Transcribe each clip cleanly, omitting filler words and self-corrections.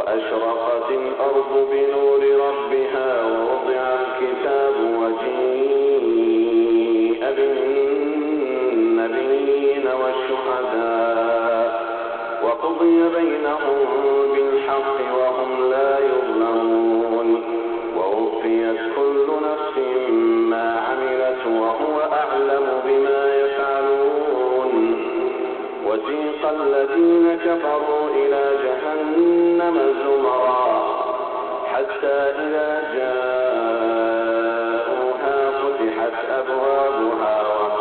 وأشرقت الأرض بنور ربها ووضع الكتاب وجيء بالنبيين والشهداء وقضي بينهم بالحق وهم لا يظلمون ووفيت كل نفس ما عملت وهو أعلم بما يفعلون وسيق الذين كفروا إلى جهنم زمرا حتى إذا جاءوها فتحت أبوابها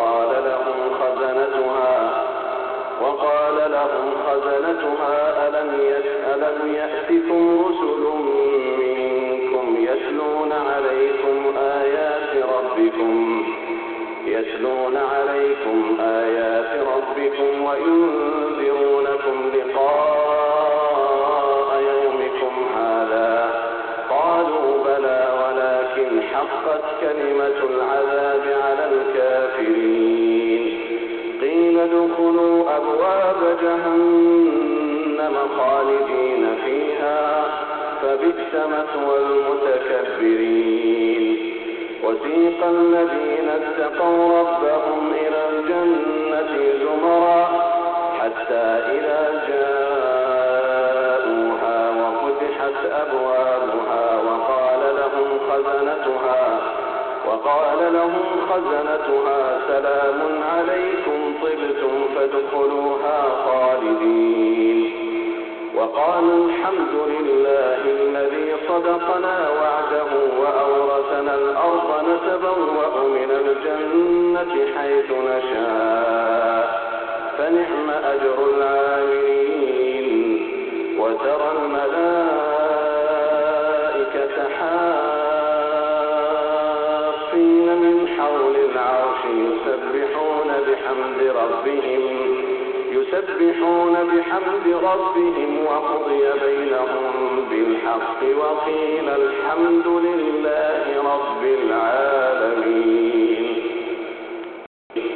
وقال لهم خزنتها ألم يأتكم رسل منكم يتلون عليكم آيات ربكم وينذرونكم لقاء يومكم هذا قالوا بلى ولكن حقت كلمة العذاب على الكافرين قيل ادخلوا أبواب جهنم خالدين فيها فبئس مثوى المتكبرين وسيق الذين اتقوا ربهم إلى الجنة زمرا حتى إذا جاءوها وفتحت أبوابها وقال لهم خزنتها سلام عليكم طبتم فادخلوها خالدين وقالوا الحمد لله الذي صدقنا وعده وأورثنا الأرض نتبوأ من الجنة حيث نشاء فنعم أجر العاملين وترى الملائكة حافين من حول العرش يسبحون بحمد ربهم وقضي بينهم بالحق وقيل الحمد لله رب العالمين.